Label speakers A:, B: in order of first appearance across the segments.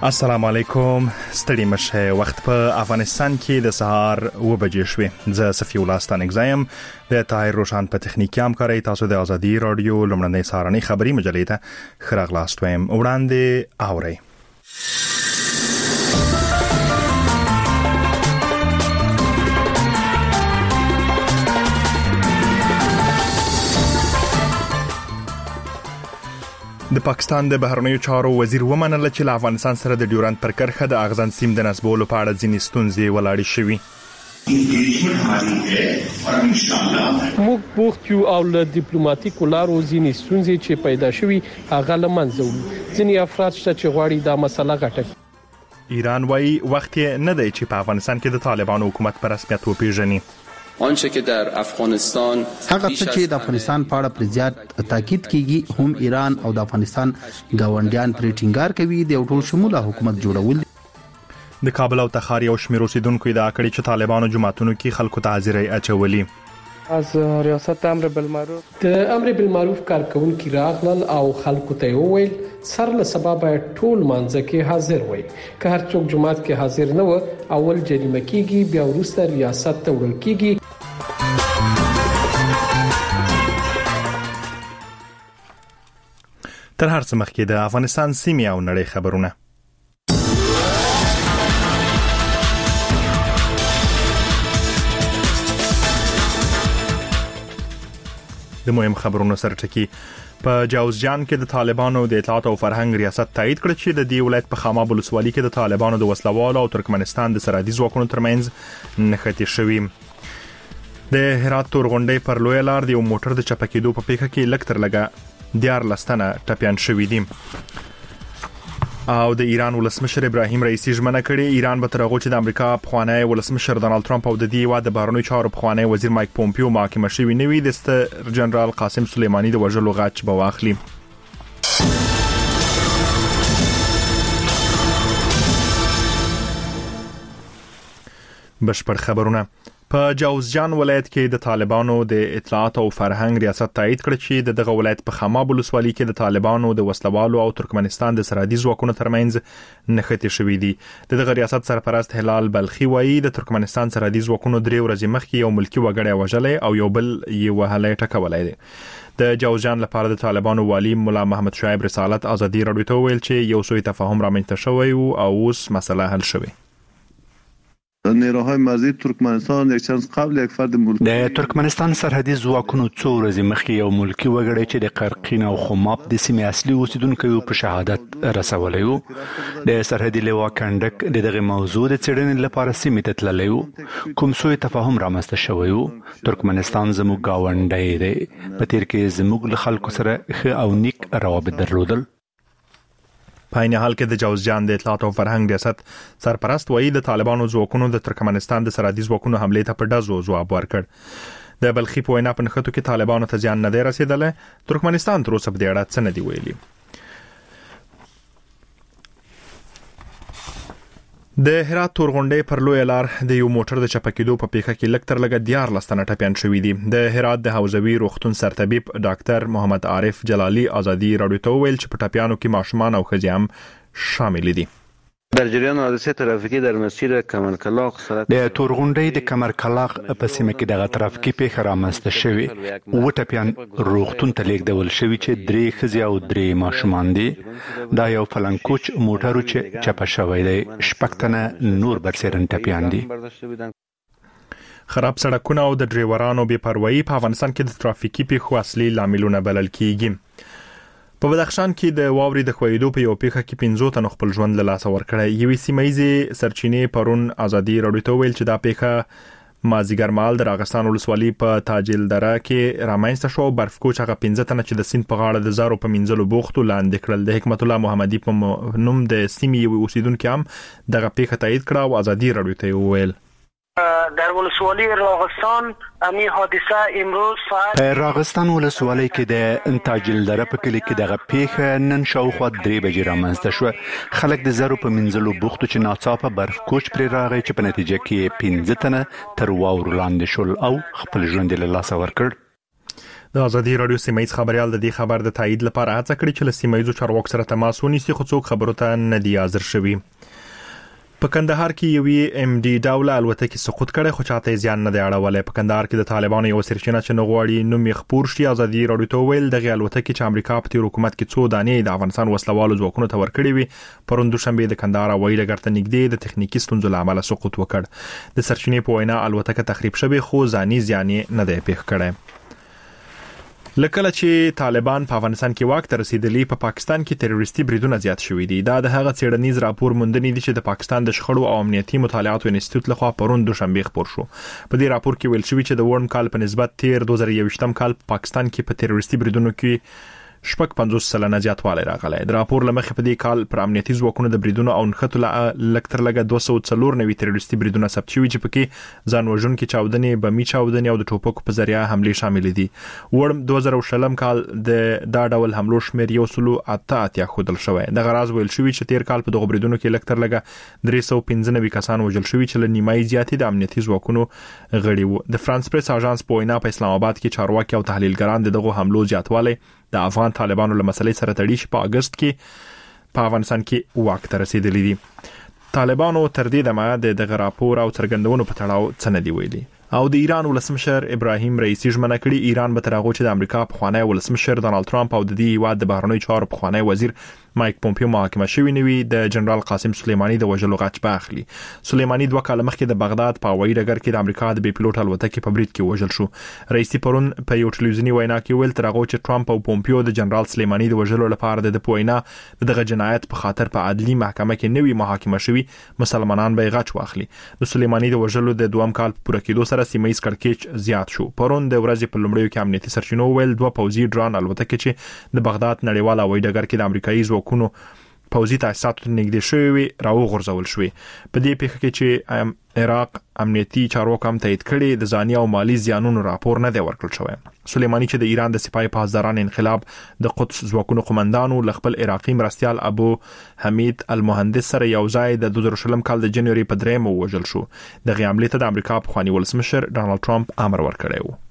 A: السلام علیکم. ستړي مشه. وخت په افغانستان کې د سهار 9 بجې شوې. زه صفی الله ستانک زایم. د طاهر روشان په تخنیکی همکارۍ تاسو د ازادي رادیو لمړنۍ سهارنۍ خبري مجلې ته ښه راغلاست وایم. وړاندې اورئ. د پاکستان د بهرنیو چارو وزیر ومنله چې له افغانستان سره د ډیورند پر کرښه د اغزن سیم د نسبولو په اړه ځینې ستونزې ولاړې شوې.
B: موږ بوخت یو او له ډیپلوماټیکو لارو ځینې ستونزې چې پیدا شوي هغه له منځه وړو. ځینې افراد شته چې غواړي دا مسله غټه.
A: ایران وايي وخت نه دی چې په افغانستان کې د طالبانو حکومت په رسمیت وپیژني.
C: آنچه که در افغانستان
D: هغه چې د افغانستان په اړه پر زیات تاکید کیږي هم ایران او د افغانستان گاونډیان پر ټینګار کوي د ټول شموله حکومت جوړول.
A: د کابل او تخار یو شمېر اوسیدونکو دا کړي چې طالبانو جماعتونو کې خلکو ته حاضرۍ اچولي.
B: از ریاست امر بالمعروف د امر بالمعروف کارکونکو راغلل او خلکو ته وویل سر له سبب ټول مانځ کې حاضر وي. که هر څوک جماعت کې حاضر نه و اول جریمه کیږي بیا وروسته ریاست ته وړل کیږي.
A: تر هر څه مخکې د افغانستان سیمې او نړۍ خبرونه. د مهم خبرونو سره ټکی په جوزجان کې د طالبانو د اطلاعات او فرهنګ ریاست تایید کړ چې د دې ولایت په خاماب ولسوالۍ کې د طالبانو د وسلوالو او ترکمنستان د سرحدي ځواکونو ترمنځ نښتې شوې. د هرات تورغونډۍ پر لوی لار د یو موټر د چپه کېدو په پیښه کې لږ تر لږه 14 تنه ټپیان شوي دي. او د ایران ولسمشر ابراهیم رئیسی ژمنه کړې ایران به تر هغه چې د امریکا پخوانی ولسمشر ډانلډ ټرمپ او د دې هیواد د بهرنیو چارو پخوانی وزیر مایک پومپیو محاکمه شوي نه وي د ستر جنرال قاسم سلیمانی د وژلو غچ به واخلي. بشپړ خبرونه. په جوزجان ولایت کې د طالبانو د اطلاعات او فرهنګ ریاست تایید کړ چې دغه ولایت په خاماب ولسوالۍ کې د طالبانو د وسلوالو او ترکمنستان د سرحدي ځواکونو ترمنځ نښتې شوې دي. دغه ریاست سرپرست هلال بلخي وایي د ترکمنستان سرحدي ځواکونو 3 ورځې مخکې یو ملکی وګړی وژلی او یو بل یې وهلی ټکولی دی. د جوزجان لپاره د طالبانو والی مولا محمد شعیب رسالت ازادي رادیو ته ویل چې یو سوء تفاهم رامنځته شوی او اوس مسله حل شوی.
E: نیروهای مرزی ترکمنستان یک چند قبل یک فرد
F: د ترکمنستان سرحدي ځواکونو 2 ورځې مخکې یو ملکی وګړی چې د قرقین او خماب د سیمې اصلي اوسیدونکو په شهادت رسولی و. د سرحدي لوا کنډک دغه موضوع د څېړنې لپاره سیمې ته تللی و. کوم سوء تفاهم رامنځته شوی و. ترکمنستان زموږ ګاونډی دی. په تیر کې زموږ له خلکو سره ښه او نیک روابط درلودل.
A: په عین حال کې د جوزجان د اطلاعات او فرهنګ ریاست سرپرست وایي د طالبانو ځواکونو د ترکمنستان د سرحدي ځواکونو حملې ته په ډزو ځواب ورکړ. د بلخي په وینا په نښتو کې طالبانو ته زیان نه دی رسېدلی. ترکمنستان تر اوسه په دې اړه څه نه دي ویلي. د هرات تورغونډۍ پر لوی لار د یو موټر د چپه کېدو په پیښه کې لږ تر لږه 14 تنه ټپیان شوي دي. د هرات د حوزوي روغتون سرطبیب ډاکټر محمد عارف جلالي ازادي رادیو ته ویل چې په ټپیانو کې ماشومان او ښځې هم شامل دي.
G: در جریان حادثه ترافیکی در مسیر کمرکلاق
F: د تورغونډۍ د کمرکلاق په سیمه کې دغه ترافیکي پیښه رامنځته شوې. 9 ټپیان روغتون ته لیږدول شوي چې 3 ښځې او 3 ماشومان دي. دا یو فلنکوچ موټر چې چپه شوی دی. 6 تنه نور برسېرن ټپیان دي.
A: خراب سړکونه او د ډریورانو بې پروایي په افغانستان کې د ترافیکي پیښو اصلي لاملونه بلل کیږي. په بدخشان کې د واوري د خویدو په یو پیښه کې 15 تنو خپل ژوند له لاسه ورکړی. یوې سیمایي سرچینې پرون ازادي رادیو ته ویل چې دا پیښه مازیګر مال د راغستان ولسوالۍ په تاجل دره کې رامنځته شو. برفکوچ هغه 15 تنه چې د سیند په غاړه د زارو په منځلو بوختو لاندې کړل. د حکمت الله محمدي په نوم د سیمې یو اوسیدونکو هم دغه پیښه تایید کړه او ازادي رادیو ته ویل
H: در ولسوالی راغستان امی حادثه امروز ساعت
F: راغستان ولسوالی کې د تاجل دره په کلی کې دغه پیښه نن شاوخوا 3 بجې رامنځته شوه. خلک د زرو په منځلو بوختو چې ناڅاپه برف کوچ پرې راغی چې په نتیجه کې 15 تنه تر واورو لاندې شول او خپل ژوند له لاسه ورکړ.
A: د ازادي رادیو سیمایي خبريال د دې خبر د تایید لپاره هڅه کړې چې له سیمایي چارواکو سره تماس ونیسي خو څوک خبرو ته نه دی حاضر شوی. په کندهار کې یوې ام ډي ډوله الوتکې سقوط کړي خو چاته زیان نه دی اړولې. په کندهار کې د طالبانو یو سرچینه چې نغواړي نوم یې خپور شي ازادي رادیو ته ویل دغه الوتکې چې امریکا په تیر حکومت کې څو دانې د افغانستان وسلوالو ځواکونو ته ورکړي وي پرون دوشنبه د کندهار هوایي ډګر ته نږدې د تخنیکی ستونزو له امله سقوط وکړ. د سرچینې په وینا الوتکه تخریب شوه خو ځاني زیان نه دی پیښ کړی. لکه چې طالبان په افغانستان کې واک ته رسیدلی په پاکستان کې تروریستي بریدونه زیات شوي دي. دا د هغه څېړنیز راپور موندنې دي چې د پاکستان د شخړو او امنیتي مطالعاتو انسټیټیوټ لخوا پرون دوشنبه خبر شو. په دې راپور کې ویل شوی چې د ورن کال په نسبت تیر 2021 کال په پاکستان کې په تروریستي بریدونو کې 50% زیاتوالی راغلی. د راپور لمخې په دې کال پر امنیتي ځواکونو د بریدونو او نښتو لکتر لګه 204 تروریستي بریدونه ثبت شوي چې پکې ځان وژونکي چاودنې، بمي چاودنې او د ټوپکو په ذریعه حملې شامل دي. ورم 2020 کال دا ډول حملو شمیر 188 ښودل شوی. د غراض ویل شوی چې تیر کال په دغه بریدونو کې لکتر لګه 395 کسان وژل شوي چې له نیمایي زیاتې د امنیتي ځواکونو غړي وو. د فرانس پریس اژانس په وینا په اسلام آباد کې چارواکي او تحلیلګران دغه حملو زیاتوالی د افغان طالبانو له مسلې سره تړي چې په اگست کې په افغانستان کې واک ته رسیدلی دي. طالبانو تر دې دمه دغه راپور او څرګندونو په تړاو څه نه دی ویلي. او د ایران ولسمشر ابراهیم رئیسی ژمنه کړې ایران به تر هغه چې د امریکا پخوانی ولسمشر ډانلډ ټرمپ او د دې هیواد د بهرنیو چارو پخوانی وزیر مایک پومپیو محاکمه شوی نوي د جنرال قاسم سلیمانی د وژلو غچ به اخلي. سلیمانی 2 کال مخکې د بغداد په هوایي ډګر کې د امریکا د بي پلوټ الوتکې په برید کې وژل شو. رئیسی پرون په یو ټلویزیونی وینا کې ویل تر هغه چې ټرمپ او پومپیو د جنرال سلیمانی د وژلو لپاره د پوینا دغه جنایت په خاطر په عدلي محکمه کې نوي محاکمه شوی مسلمانان به غچ واخلي. د سلیمانی د وژلو د 2 کال پوره کېدو سره سیمایي کړکېچ زیات شو. پرون د ورځې په لومړیو کې امنیتي سرچینو ویل 2 پوځي ډرون الوتکې چې د بغداد نړیوال هوایي ډګر کې د امریکایي ځواکونو پوځي تاسیساتو نږدې شوی راوغورځول شوی. په دې پیښه کې چې عراق امنیتي چارواکو هم تایید کړي د ځاني او مالی زیانونو راپور نه دی ورکړل شوی. سلیمانی چې د ایران د سپاه پاسداران انقلاب د قدس ځواکونو قومندانو ل خپل عراقي مرستيال ابو حمید المهندس سره یو ځای د 2020 کال د جنوري په 3 وژل شو. دغه عملیات د امریکا پخوانی ولسمشر ډانلډ ټرمپ امر ورکړی و.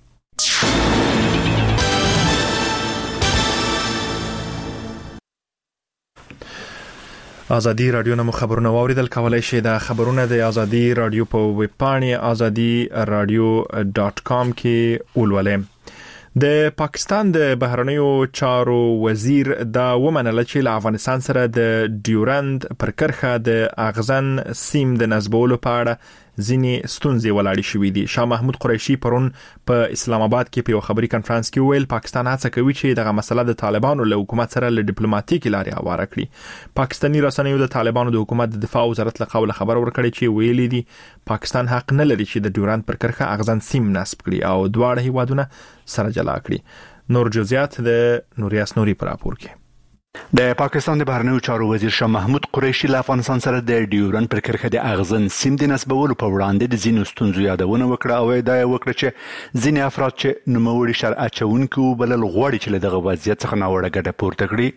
A: ازادي رادیو نو خبرونه واوریدل کولای شئ د خبرونه د ازادي رادیو په ویب پاڼه azadi.radio.com کې ولولئ. د پاکستان د بهرنیو چارو وزیر دا ومنله چې له افغانستان سره د ډیورند پر کرښه د اغزن سیم د نسبولو په اړه ځینې ستونزې ولاړې شوې دي. شاه محمود قریشي پرون په اسلام آباد کې په یو خبري کانفرنس کې ویل پاکستان هڅه کوي چې دغه مسله د طالبانو له حکومت سره له ډیپلوماټیکي لارې هواره کړي. پاکستاني رسنیو د طالبانو د حکومت د دفاع وزارت له قوله خبر ورکړی چې ویلي دي پاکستان حق نه لري چې د ډیورند پر کرښه اغزن سیم نصب کړي او دواړه هیوادونه سره جلا کړي. نور جزئیات د نوریاس نوري پر راپور کې.
F: د پاکستان د بهرنیو چارو وزیر شاه محمود قریشي له افغانستان سره د ډیورند پر کرښه د اغزن سیم د نسبولو په وړاندې د ځینو ستونزو یادونه وکړه او دا وکړه چې ځینې افراد چې نوموړي شرع اچونکي وبلل غواړي چې له دغه وضعیت څخه ناوړه ګټه پورته کړي.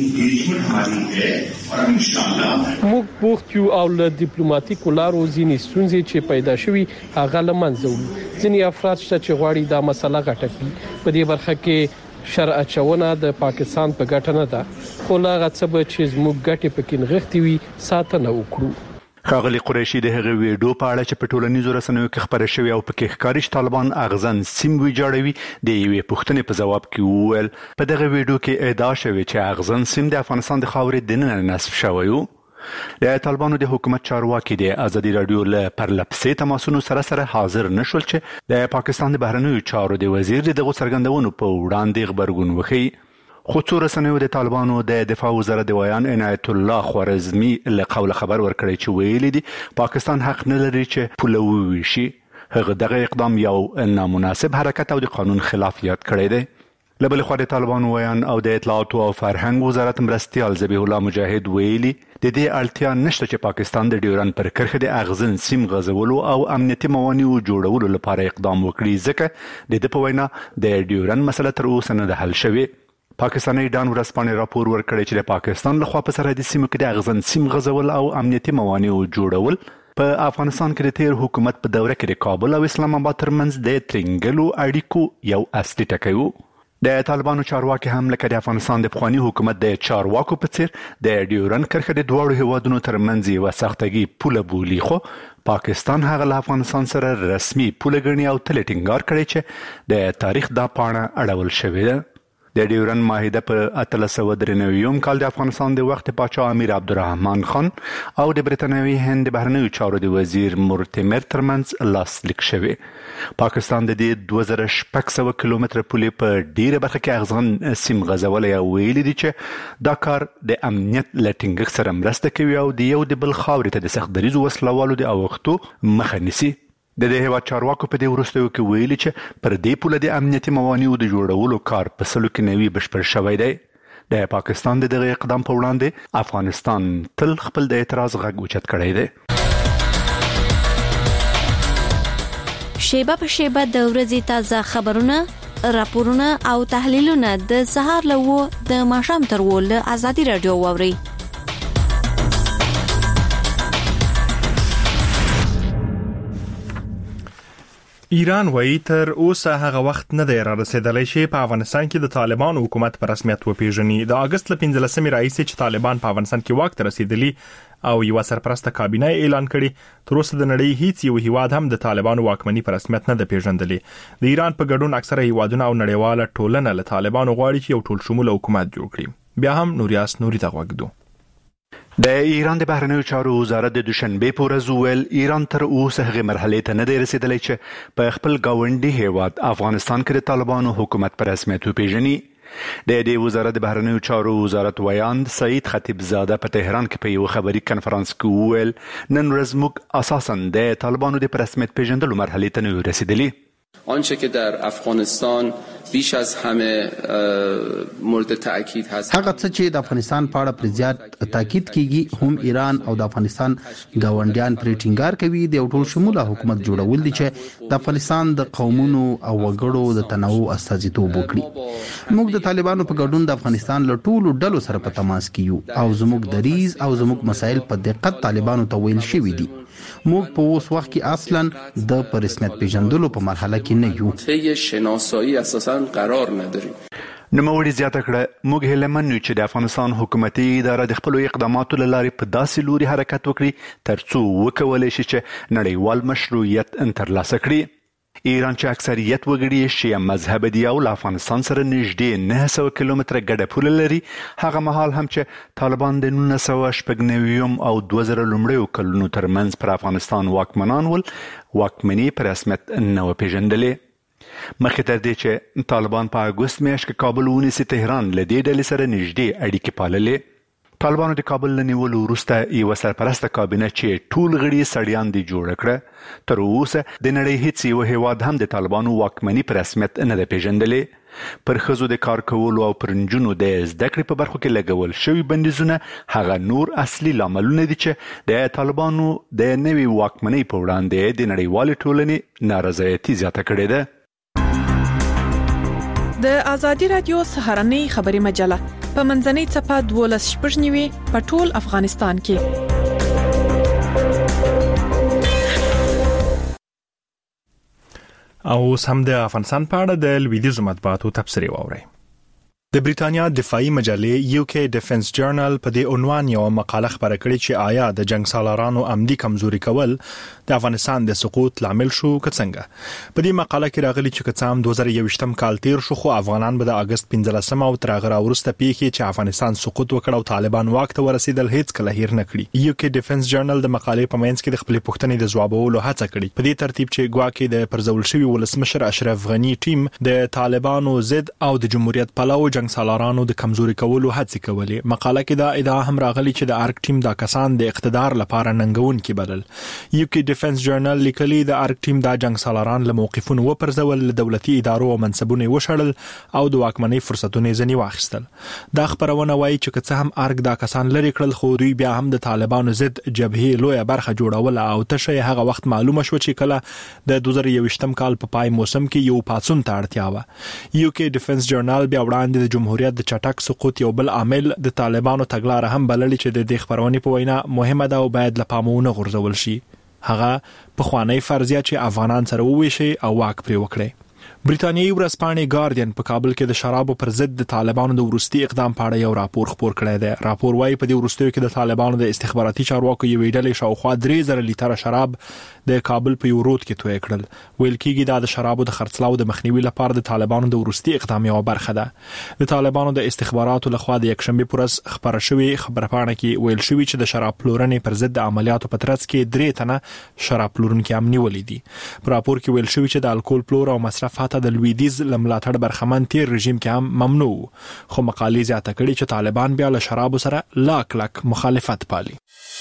B: موږ بوخت یو او له ډیپلوماټیکو لارو ځینې ستونزې چې پیدا شوي هغه له منځه وړو. ځینې افراد چې غواړي دا مسله غټه کړي. په دې برخه کې شرع اچونه د پاکستان په ګټه نه ده خو لا غڅب چې زموږ ګټه پکې نغښتي وي ساتنه وکړو.
F: ښاغلي قریشي د هغه ویډیو په اړه چې په ټولنیزو رسنیو کې خبره شوې او پکې ښکاري چې طالبان اغزن سیم ویجاړوي د یوې پوښتنې په جواب کې وویل په دغه ویډیو کې ادعا شوې چې اغزن سیم د افغانستان د خاورې دننه نصب شوی و. د طالبانو د حکومت چارواکي د ازادي رادیو له پرلپسې تماسونو سره حاضر نشول چې د پاکستان د بهرنیو چارو د وزیر دغه څرګندونو په وړاندې خبرګون وکړي. خو څو رسنیو د طالبانو د دفاع وزارت د ویان عنایت الله خوارزمي له قوله خبر ورکړی چې ویلي دي پاکستان حق نه لري چې پوله وویشي. هغه دغه اقدام یو نامناسب حرکت او د قانون خلاف یاد کړی دی. لبل خو د طالبانو ویان او د اطلاعات او فرهنګ وزارت مرستيال ذبیح الله مجاهد ویلي د دې اړتیا نشته چې پاکستان د ډیورند پر کرښه د اغزن سیم غځولو او امنیتي موانعو جوړولو لپاره اقدام وکړي ځکه د دې په وینا د ډیورند مسله تر اوسه نه ده حل شوې. پاکستاني ډان ورځپاڼې راپور ورکړی چې د پاکستان لخوا په سرحدي سیمو کې د اغزن سیم غځول او امنیتي موانعو جوړول په افغانستان کې د تیر حکومت په دوره کې د کابل او اسلام آباد ترمنځ د ترنګلو اړیکو یو اصلي ټکی و. د طالبانو چارواکي هم لکه د افغانستان د پخواني حکومت د چارواکو په څیر د ډیورن کرښه د دواړو هیوادونو ترمنځ یوه سختګي پوله بولي، خو پاکستان هغه له افغانستان سره رسمي پوله ګڼي او تل ټینګار کړی چې د تاریخ دا پاڼه اړول شوې ده. د ډیورن معاهده په 1893 کال د افغانستان د وخت پاچا امیر عبدالرحمن خان او د برتانوي هند بهرنیو چارو د وزیر مرتمر ترمنځ لاسلیک شوې. پاکستان د دې 2600 کیلومتره پولې په ډیره برخه کې اغزن سیم غځولی او ویلي دي چې دا کار د امنیت له ټینګښت سره مرسته کوي او د یو د بل خاورې ته د سخت دریزو وسلوالو د اوښتو مخه نیسي. د دې هیواد چارواکو په دې وروستیو کې ویلي چې پر دې پوله د امنیتي موانعو د جوړولو کار په سلو کې نوي بشپړ شوی دی. د پاکستان د دغه اقدام په وړاندې افغانستان تل خپل د اعتراض غږ اوچت کړی دی.
I: شیبه په شیبه د ورځې تازه خبرونه، راپورونه او تحلیلونه د سهار له 9 د ماښام تر 10 له ازادي رادیو واوري.
A: ایران وایي تر اوسه هغه وخت نه دی را رسیدلی چې په افغانستان کې د طالبان حکومت په رسمیت وپیژني. د اگست له 15 راهیسې چې طالبان په افغانستان کې واک ته رسیدلی او یو سرپرسته کابینه اعلان کړي، تر اوسه د نړۍ هیڅ یو هیواد هم د طالبانو واکمني په رسمیت نه ده پیژندلی. د ایران په ګډون اکثره هیوادونه او نړیواله ټولنه له طالبانو غواړي چې یو ټول شموله حکومت جوړ کړي. بیا هم نوریاس نوري ته غوږ دو.
F: د ایران د بهرنیو چارو وزارت د دوشنبه په ورځ وویل ایران تر اوسه هغې مرحلې ته نه دی رسیدلی چې په خپل ګاونډي هیواد افغانستان کې د طالبانو حکومت په رسمیت وپیژني. د دې وزارت د بهرنیو چارو وزارت ویاند سعید خطیبزاده په تهران کې په یو خبري کنفرانس کې وویل نن ورځ موږ اساساً د طالبانو د رسمیت پیژندلو مرحلې ته نه رسیدلی.
C: آنچه که در افغانستان بیش از همه مورد تأکید هست
D: هغه څه چې د افغانستان په اړه پر زیات تاکید کیږي هم ایران او د افغانستان ګاونډیان پر ټینګار کوي د یو ټول شموله حکومت جوړول دي چې د افغانستان د قومونو او وګړو د تنوع استازیتوب وکړي. موږ د طالبانو په ګډون د افغانستان له ټولو ډلو سره په تماس کې یو او زموږ دریز او زموږ مسایل په دقت طالبانو ته ویل شوي دي. موږ په اوس وخت کې اصلا د رسمیت پیژندلو په مرحله کې نه یو.
C: طی شناسایی اساساً قرار نداریم.
F: نوموړي زیاته کړه موږ هیله من یو چې د افغانستان حکومتي اداره د خپلو اقداماتو له لارې په داسې لوري حرکت وکړي ترڅو وکولی شي چې نړیوال مشروعیت ترلاسه کړي. ایران چې اکثریت وګړي شیعه مذهب دي او له افغانستان سره نږدې 900 کیلومتره ګډه پوله لري، هغه مهال هم چې طالبان د 1999 او 2000 لومړیو کلونو ترمنځ پر افغانستان واکمنان ول، واکمني په رسمیت نه وپیژندلې. مخکې تر دې چې طالبان په اګوست میاشت کې کابل ونیسي، تهران له دې ډلې سره نږدې اړیکې پاللې. طالبانو د کابل له نیولو وروسته یوه سرپرسته کابینه چې ټول غړي سړیان دي جوړه کړه. تر اوسه د نړۍ هیڅ یو هیواد هم د طالبانو واکمني په رسمیت نه ده پیژندلې. پر ښځو د کار کولو او پر نجونو د زده کړې په برخو کې لګول شوي بندیزونه هغه نور اصلي لاملونه دي چې د طالبانو د نوې واکمنۍ په وړاندې د نړیوالې ټولنې نارضایتي زیاته کړې ده.
J: د ازادي رادیو سهارنۍ خبري مجله په منځنۍ صفحه 12 په ټول افغانستان کې.
A: او هم د افغانستان په اړه د لویدیځ مطبوعاتو تبصرې واورئ. د بریتانیا دفاعي مجلې UK ډیفنس جرنل په دې عنوان یو مقاله خبره کړې چې آیا د جنگ سالارانو عمدي کمزوري کول د افغانستان د سقوط لامل شو که څنګه. په دې مقاله کې راغلي چې کڅام 2021 کال تیر شو خو افغانان به د اگست 15 او تر هغه وروسته پیښې چې افغانستان سقوط وکړ او طالبان واک ته ورسېدل هیڅ کله هیر نه کړي. UK ډیفنس جرنل د مقالې په منځ کې د خپل پوښتنې د ځوابولو هڅه کړې په دې ترتیب چې ګواکې د پرځول شوی ولسمشر اشرف غنی ټیم د طالبانو ضد او د جمهوریت پلوو جنگ سالارانو د کمزوري کولو هڅې کولې. مقاله کې دا ادعا هم راغلي چې د ارک ټیم دا کسان د اقتدار لپاره ننګون کې بدل. UK ډیفنس جرنل لیکلي د ارک ټیم دا جنگ سالاران له موقفونو وپرځول، له دولتي ادارو او منصبونو وشړل او د واکمنۍ فرصتونه ځنی واخیستل. دا خبرونه وایي چې که څه هم ارک دا کسان لري کړل خو دوی بیا هم د طالبانو ضد جبهې لویه برخه جوړول او تشه هغه وخت معلومه شو چې کله د 2021 کال په پای موسم کې یو پاتون ته اړتیا و. UK ډیفنس جرنل بیا وړاندې د جمهوریت د چټک سقوط یو بل عامل د طالبانو تګلاره هم بللي چې د دې خبرونې په وینا مهمه ده او باید له پامه ونه غورځول شي. هغه په خوانی فرضیه چې افغانان سره وویشي او واک پرې وکړي. بریتانیایی ورځپاڼې ګارډین په کابل کې د شرابو پر ضد د طالبانو د وروستي اقدام په اړه یو راپور خپور کړی دی. راپور وايي په دې وروستیو کې د طالبانو د استخباراتي چارواکو یوې ډلې شاوخوا 3000 لیټره شراب د کابل په یو رود کې توی کړل. ویل کېږي دا د شرابو د خرڅلاو د مخنیوي لپاره د طالبانو د وروستي اقدام یو برخه ده. د طالبانو د استخباراتو لخوا د یکشنبه پر ورځ خبره شوې خبرپاڼه کې ویل شوی چې د شراب پلورنې پر ضد د عملیاتو په ترڅ کې 3 تنه شراب پلورونکي هم نیولې دي. په راپور کې ویل شوی چې د الکول پلور او مصرف حتی د لویدیز ملاتړ برخمن تیر رژیم کې هم ممنوع، خو مقالې زیاته کړي چې طالبان بیا له شرابو سره لاک مخالفت پالي.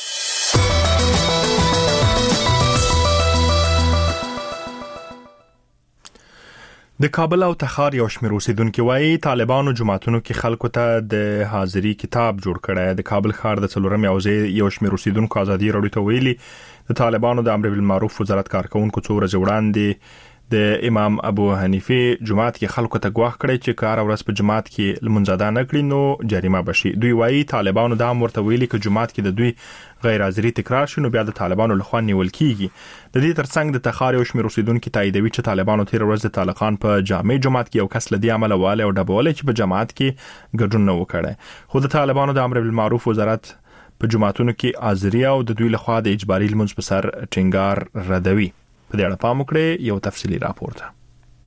A: د کابل او تخار یو شمېر اوسیدونکو وايي طالبانو جماعتونو کې خلکو ته د حاضری کتاب جوړ کړی. د کابل ښار د څلورم یو شمېر اوسیدونکو ازادي راډیو ته ویلي د طالبانو د امر بالمعروف وزارت کارکونکو څو ورځې وړاندې د امام ابو حنیفه جماعت کې خلکو ته ګواښ کړی چې کار ورځ په جماعت کې لمونځ ادا نه کړي نو جریمه بشي. دوی وايي طالبانو دا ورته ویلي چې جماعت کې د دوی غیر حاضری تکرار شي نو بیا د طالبانو لخوا نیول کیږي. د دې ترڅنګ د تخار یو شمېر اوسیدونکو تاییدوي چې طالبانو تیر ورځ د طالقان په جامع جماعت کې یو کس لدی عمل واله او ډبولې چې په جماعت کې ګډون نه وکړي. خو د طالبانو د امر بالمعروف وزارت په جماعتونو کې حاضری او د دوی لخوا د اجباري لمونځ په سر ټینګار ردوي. په دې اړه پام وکړئ یو تفصیلی راپور ده.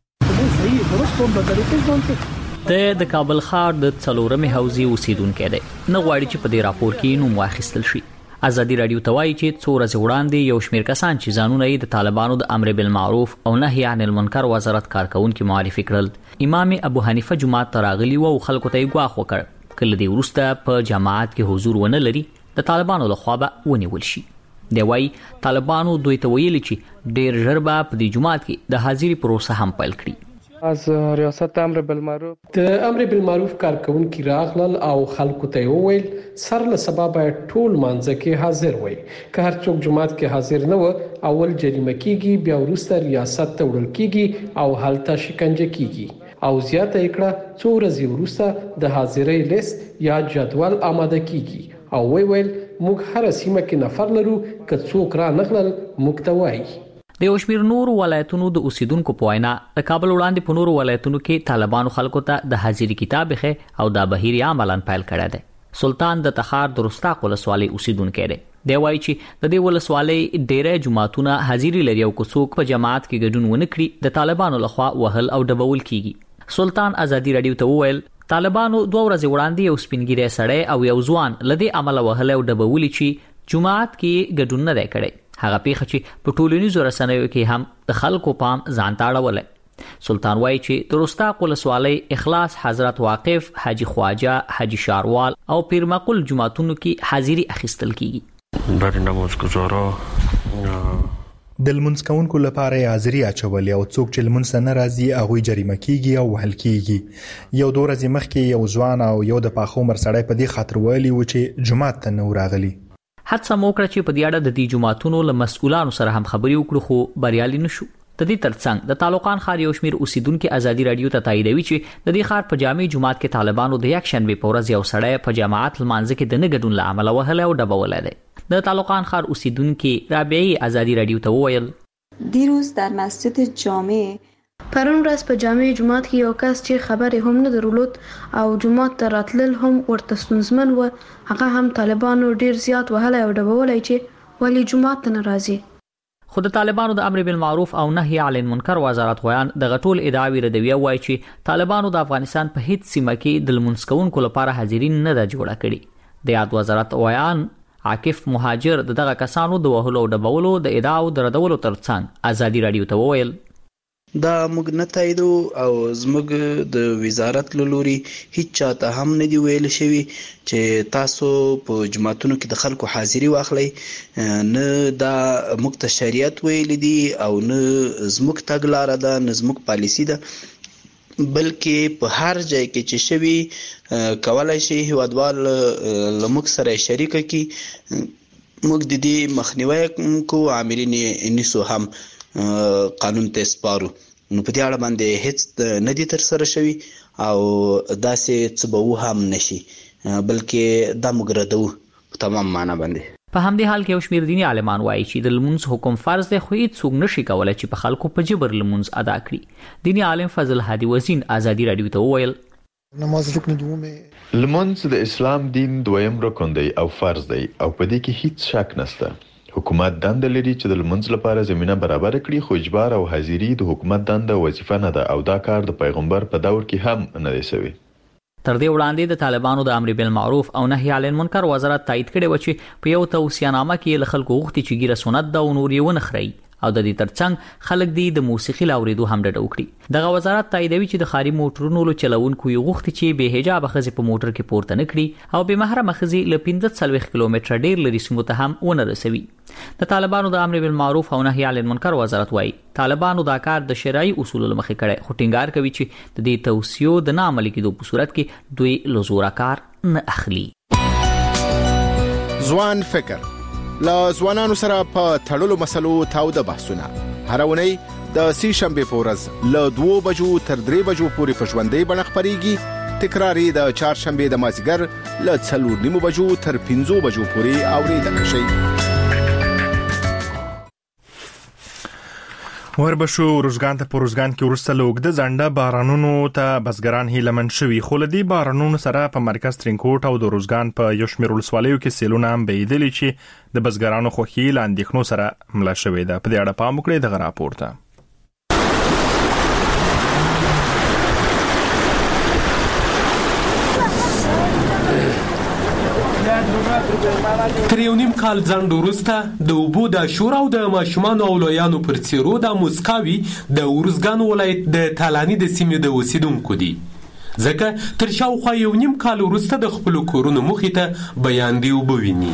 K: د کابل ښار د څلورمې حوزې اوسیدونکو دی نه غواړي چې په دې راپور کې نوم واخیستل شي. ازادي راډیو ته وایي چې څو ورځې وړاندې یو شمېر کسان چې ځانونه یې د طالبانو د امر بالمعروف او نهي عن المنکر وزارت کارکونکو معرفي کړل. امام ابو حنیفه جماعت ته راغلي او خلکو ته یې ګواښ وکړ کله دې وروسته په جماعت کې حضور ونه لري د طالبانو لخوا به ونیول شي. دی وايي طالبانو دوی ته ویلي چې ډېر ژر به په دې جماعت کې د حاضری پروسه هم پیل کړي.
B: از ریاست امر بالمعروف د امر بالمعروف کارکونکو راغلل او خلکو ته وویل سر له سبب ټول مانځ کې حاضر وي که هر څوک جماعت کې حاضر نه و اول جریمه کیږي بیا وروسته ریاست ته وړل کیږي او هلته شکنجه کیږي او زیاته کړه څو ورځې وروسته د حاضری لیست یا جدول آماده کیږي او ویل موږ هر سیمه کې نفر لرو که څوک را نغلل موږ ته وایي.
K: د یو شمېر نورو ولایتونو د اوسیدونکو په وینا د کابل وړاندې په نورو ولایتونو کې طالبانو خلکو ته د حاضری کتاب ښه او د بهیر عملاً پیل کړی دی. سلطان د تخار د رستاق ولسوالۍ اوسیدونکی دی. دی وایي چې د دې ولسوالۍ ډېری جماعتونه حاضری لري او که څوک په جماعت کې ګډون ونه کړي د طالبانو لخوا وهل او ډبول کیږي. سلطان ازادي راډیو ته وویل طالبانو 2 ورځې وړاندې یو سپینګیری سړی او یو ځوان لدی عمل وهل او ډبولي چې جماعت کې ګډون نه کړي. هغه پیښه چې په ټولنیزو رسنیو کې هم د خلکو پام ځان ته اړولی. سلطان وایي چې د رستاق ولسوالۍ اخلاص حضرت واقف حاجی خواجه حاجی شاروال او پیر مقل جماعتونو کې حاضری اخیستل کیږي.
L: برای نماز گزارا
A: د لمونځ کوونکو لپاره حاضری اچولې او څوک چې لمونځ نه راځي هغه جریمه کیږي او وهل کیږي. یو 2 ورځې مخکې یو ځوان او یو د پاخو عمر سړی په دې خاطر ویلي و چې جماعت ته نه راغلي.
K: حادثه موکړه چې په دې اړه د دې جماعتونو له مسؤلانو سره هم خبرې وکړو خو بریالي نشو. د دې ترڅنګ د تعلقان ښار یو شمېر اوسیدونکو ازادي راډیو ته تاییدوي چې د دې ښار په جامع جماعت کې طالبانو د یک شنبه په ورځ یو سړی په جماعت لمانځه کې د نه ګډون له امله وهل او ډبول دی. د تعلقان ښار اوسیدونکو رابعی ازادي راډیو ته وویل
M: دیروز در مسجد جامع
N: پرون ورځ په جامع جماعت کې یو کس چې خبرې هم نه درلود او جماعت ته راتلل هم ورته ستونزمن و هغه هم طالبانو ډیر زیات وهلی او ډبولی چې ولی جماعت ته نه راځي.
K: خو د طالبانو د امر بالمعروف او نهي عن المنکر وزارت غویان د غټول ادعاوی ردوی وایي چې طالبانو د افغانستان په هیڅ سیمه کې د لمونځ کوونکو لپاره حاضری نه ده جوړه کړې. د یاد وزارت غویان عاکف مهاجر دغه کسانو د وهلو او ډبولو د ادعاو د ردولو ترڅنګ ازادي راډیو ته وویل
O: دا موږ نه تاییدو او زموږ د وزارت له لوري هیڅ چاته هم نه دی ویل شوی چې تاسو په جماعتونو کې د خلکو حاضری واخلئ. نه دا موږ ته شریعت ویل دي او نه زموږ تګلاره ده نه زموږ پالیسی ده بلکې په هر ځای کې چې شوی کولای شي هیوادوال له موږ سره شریک کی موږ د دې مخنیوي کو عاملین نیسو هم قانون ته سپارو. نو په دې اړه باندې هیڅ نه دي تر سره شوی او داسې څه به هم نشي بلکې دا موږ ردو په تمام معنا باندې.
K: په همدې حال کې یو شمېر دیني عالمان وایي چې د لمونځ حکم فرض دی، خو هیڅوک نشي کولای چې په خلکو په جبر لمونځ ادا کړي. دیني عالم فضل هادي وزین آزادي رادیو ته وویل
L: نماز رکن دومه
P: لمونځ د اسلام دین دویم رکن دی او فرض دی او په دې کې هیڅ شک نشته. حکومت دنده لري چې د لمونځ لپاره زمينه برابر کړي، خو اجبار او حاضری د حکومت دنده وظیفه نه ده او دا کار د پیغمبر په دور کې هم نه دی شوی.
K: تر دې وړاندې د طالبانو د امر بالمعروف او نهي عن المنکر وزارت تایید کړی و چې په یو توصیهنامه کې له خلکو غوښتي چې ګیره سنت ده او نور یې ونه خوري او د دې ترڅنګ خلک د موسیقي لاوریدو هم ډډه وکړي. دغه وزارت تاییدوي چې د خاري موټرونو له چلوونکو یې غوښتي چې بې حجابه ښځې په موټر کې پورته نه کړي او بې محرمه ښځې له 15 کیلومتره ډیر لرې سیمو ته هم ونه رسوي. د طالبانو د امر بالمعروف او نهي عن المنکر وزارت وایي طالبانو دا کار د شرعي اصولو له مخې کړی، خو ټینګار کوي چې د دې توصیو د نه عملي کېدو په صورت کې دوی له زوره کار نه اخلي.
Q: ځوان فکر له ځوانانو سره په تړلو مسلو تاوده بحثونه هر اونۍ د سې شنبې په ورځ له 2 بجو تر 3 بجو پورې په ژوندۍ بڼه خپرېږي. تکراري د چهارشنبې د مازدیګر له 4:30 بجو تر 5 بجو پورې اورېدل شي.
A: وربشو روزګان ته په روزګان کې ورسته لوګده ځنډه بارانونو ته بزګران هیلمن شوي، خو لدی بارانونو سره په مرکز ترینکوټ او د روزګان په یو شمېر ولسوالیو کې سیلونه هم بهیدلي چې د بزګرانو خوښي له اندېښنو سره مله شوې ده. په دې اړه پام وکړئ دغه راپور ته.
R: تر یو نیم کال ځنډ وروسته د اوبو د شور او د ماشومانو او لویانو پر څیرو د موسکاوي د ورزګان ولایت د تالانی د سیمې د اوسیدونکو دي، ځکه تر شاوخوا یو نیم کال وروسته د خپلو کورونو مخې ته بیاندې اوبه ویني.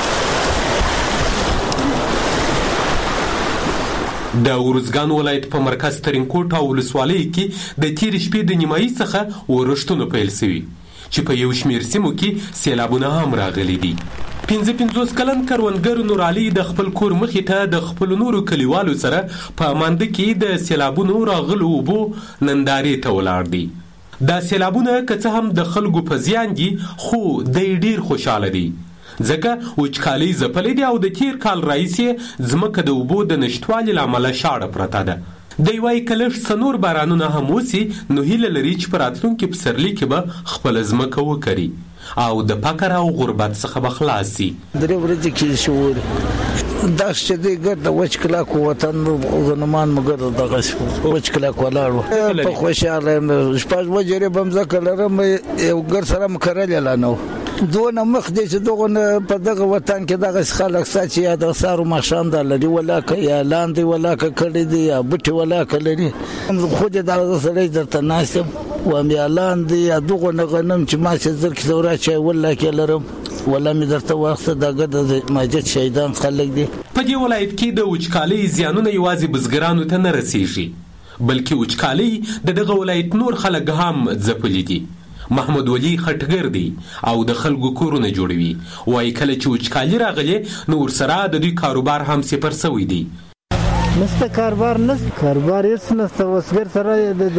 R: د ورزګان ولایت په مرکز ترینکوټ او ولسوالۍ کې د تېرې شپې د نیمایي څخه ورښتونه پیل شوي چې په یو شمېر سیمو کې سیلابونه هم راغلي دي. 55 کلن کروندګر نور علي د خپل کور مخې ته د خپل نورو کلیوالو سره په مانده کې د سیلابونو راغلو اوبو نندارې ته ولاړ دي. دا سیلابونه که څه هم د خلکو په زیان دي، خو دی ډیر خوشاله دي، ځکه وچکالۍ ځپلې دي او د تیر کال راهیسې ځمکه د اوبو د نشتوالي له امله شاړه پرته ده. دی وایي که لږ څه نور بارانونه هم وسي نو هیله لري چې په راتلونکي پسرلي کې به خپله ځمکه وکري او د فقر او غربت څخه به خلاص شي.
S: 3 ورځې کې شعور دا چې دی ګرد وچ کلاک وطن غنمان مګر دغه وچ کلاک ولاړ په خوشاله شپږ وجرې بمځکه لرم یو ګر سره مکرل لانو دونه مخ دې چې دغه په دغه وطن کې دغه خلک ساتي یا د سارو مخشام د لري ولاکه یا لاندې ولاکه کړی دی یا بټي ولاکه لري خو دې دغه سره درته ناسم و مې لاندې یا دغه غنم چې ما چې زر کې زورا چې ولاکه لرم ولا مې درته وخت دغه د ماجد شهیدان خلک دي.
R: په دې ولایت کې د وچکالۍ زیانونه یوازې بزګرانو ته نه رسیږي، بلکې وچکالۍ دغه ولایت نور خلک هم ځپلي دي. محمد ولی خټګر دی او د خلکو کورونه جوړوي، وایي کله چې وچکالي راغلي نو ورسره د دوی کاروبار هم صفر شوی دی.
T: نسته کاروبار هیڅ نسته، وسګر سره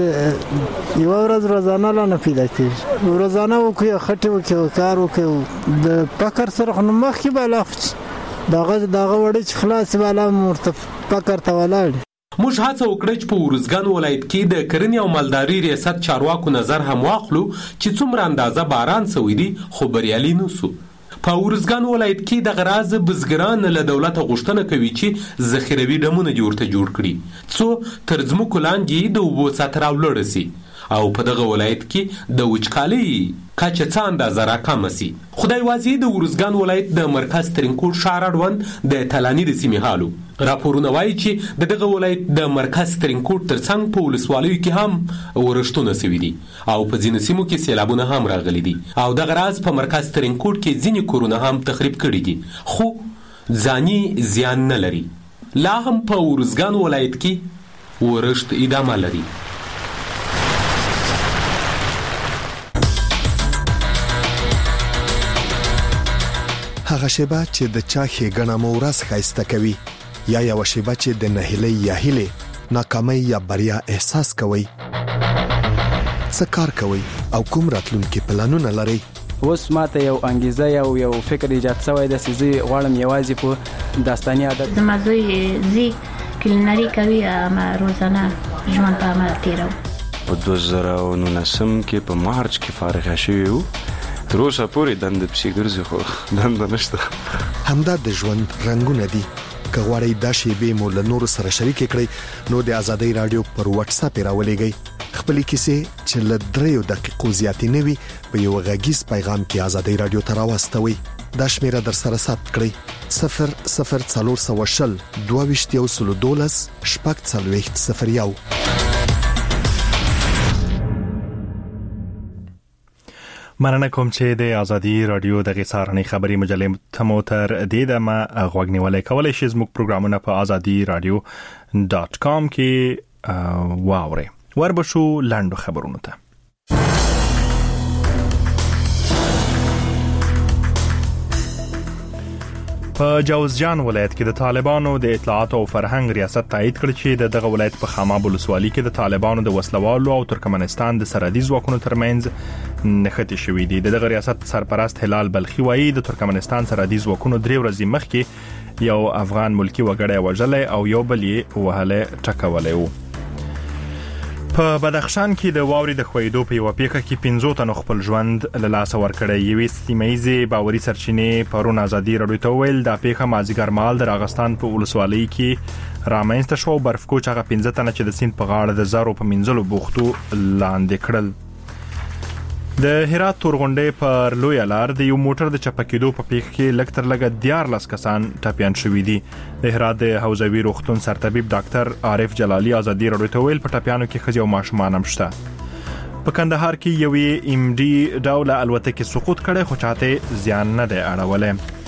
T: یو ورځ روزانه نه پیدا کېږي، روزانه وکړي خټې وکړي کار وکړي د فقر سره خو مخکې بالا دغه وړي چې خلاص بالا مرته فقر ته ولاړ.
R: موږ هڅه وکړه چې په ورزګان ولایت کې د کرنې او مالدارۍ ریاست چارواکو نظر هم واخلو چې څومره اندازه باران شوی دی، خو بریالي نه سو. په ورزګان ولایت کې د غراز بزګران له دولت غوښتنه کوي چې ذخیروي ډمونه ورته جوړ کړي څو تر ځمکو لاندې د اوبو سطح راولوړ شي او په دغه ولایت کې د وچکالۍ کچه څه اندازه راکمه شي. خدای واځي د ورزګان ولایت د مرکز ترینکوټ ښار اړوند د تالانی د سیمې حالو راپورونه وایي چې دغه ولایت د مرکز ترینکوټ ترڅنګ په ولسوالیو کې هم ورښتونه شوي دي او په ځینو سیمو کې سیلابونه هم راغلي دي او دغه راز په مرکز ترینکوټ کې ځینې کورونه هم تخریب کړي دي، خو ځاني زیان نه لري. لا هم په ورزګان ولایت کې ورښت ادامه لري.
U: هغه شیبه چې د چا ښېګڼه مو ورځ ښایسته کوي یا یوه شیبه چې د نهیلۍ یا هیلې ناکامۍ یا بریا احساس کوئ، څه کار کوئ او کوم راتلونکي پلانونه لرئ،
E: اوس ماته یو انګیزه یو فکر ایجاد شوی د سيزي غواړم یوازې په داستاني عادت
V: زمازوی زی کلینری کوي ما روزانه ژوند په عمل تیرو
W: په 2019 کې په مارچ کې فارغ شوی وو تر اوسه پورې دند پسې ګرځي خو دند نشته
U: همدا د ژوند رنگونه دي که غواړئ دا شیبې مو له نورو سره شریک کړئ نو د ازادۍ رادیو پر واتس اپ راولېږئ خپلې کیسې چې له 3 دقیقو زیاتې نه وي په یو غږیز پیغام کې ازادۍ رادیو ته راوستوئ دا شمیره در سره ثبت کړئ 00420 22 شپږ 4001
A: مننه کوم چې د ازادي رادیو د غسارنې خبري مجلې تموتر د دمه غوښنیولې کولای شي زموږ پروګرامونه په azadiradio.com کې واوري وربشو لاندو خبرونه ته په جوزجان ولایت کې د طالبانو د اطلاعات او فرهنګ ریاست تایید کړ چې دغه ولایت په خاماب ولسوالۍ کې د طالبانو د وسلوالو او ترکمنستان د سرحدي ځواکونو ترمنځ نښتې شوې دي دغه ریاست سرپرست هلال بلخي وایي د ترکمنستان سرحدي ځواکونو 3 ورځې مخکې یو افغان ملکی وګړی وژلې او یو بل یې وهله ټکولې وو په بدخشان کې د واوري د خویدو په یو پیښه کې 15 تنو خپل ژوند له لاس ورکړی یوې سیمایي باوري سرچینې پرون ازادي رادیو ته ویل د پیښه مازیګر مال د راغستان په ولسوالۍ کې رامنځته شو برفکوچ هغه 15 تنه چې د سیند په غاړه د زارو په منځلو بوختو لاندې کړل د هرات تورغونډې پر لوی لار د یو موټر د چپکېدو په پیښه کې لکتر لګ 14 کسان ټاپیان شوې دي د هرات د حوزوي روغتون سرطبيب ډاکټر عارف جلالي ازادي رادیو ته ویل په ټاپیانو کې خځې او ماشومان هم شته په کندهار کې یوې ام ډي ډول الوتکې سقوط کړي خو چاته زیان نه دی اړولې